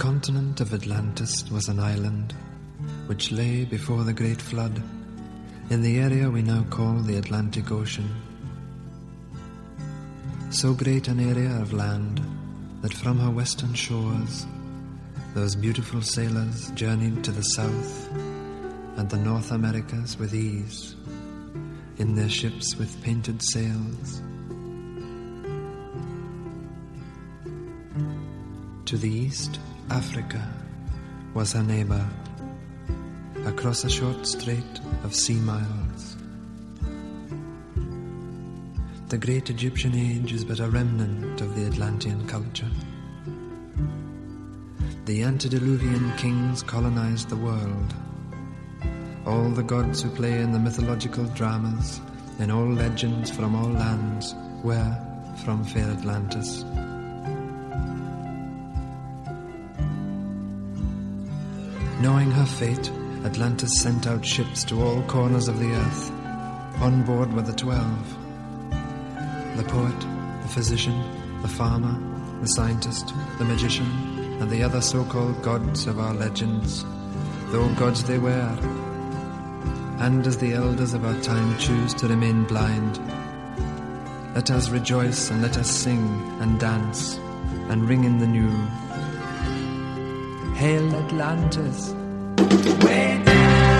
continent of Atlantis was an island which lay before the great flood in the area we now call the Atlantic Ocean. So great an area of land that from her western shores those beautiful sailors journeyed to the South and the North Americas with ease in their ships with painted sails. To the east, Africa was her neighbor, across a short strait of sea miles. The great Egyptian age is but a remnant of the Atlantean culture. The antediluvian kings colonized the world. All the gods who play in the mythological dramas, in all legends from all lands, were from fair Atlantis. Knowing her fate, Atlantis sent out ships to all corners of the earth. On board were the 12. The poet, the physician, the farmer, the scientist, the magician, and the other so-called gods of our legends, though gods they were. And as the elders of our time choose to remain blind, let us rejoice and let us sing and dance and ring in the new. Hail Atlantis! Way down!